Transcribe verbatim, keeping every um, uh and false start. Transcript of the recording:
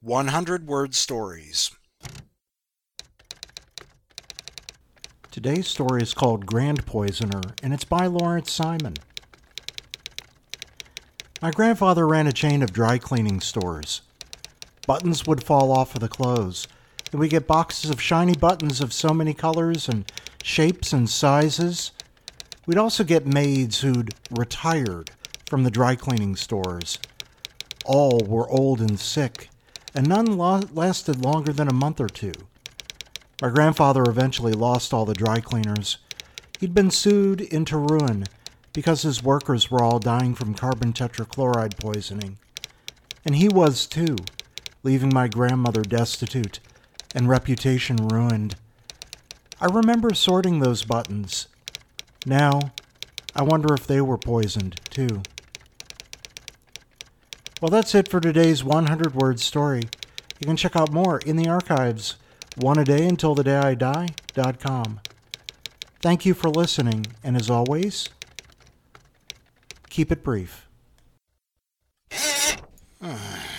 one hundred Word Stories. Today's story is called Grand Poisoner, and it's by Lawrence Simon. My grandfather ran a chain of dry cleaning stores. Buttons would fall off of the clothes, and we'd get boxes of shiny buttons of so many colors and shapes and sizes. We'd also get maids who'd retired from the dry cleaning stores. All were old and sick, and none lo- lasted longer than a month or two. My grandfather eventually lost all the dry cleaners. He'd been sued into ruin because his workers were all dying from carbon tetrachloride poisoning. And he was too, leaving my grandmother destitute and reputation ruined. I remember sorting those buttons. Now, I wonder if they were poisoned too. Well, that's it for today's one hundred Word Story. You can check out more in the archives, one a day until the day I die dot com. Thank you for listening, and as always, keep it brief.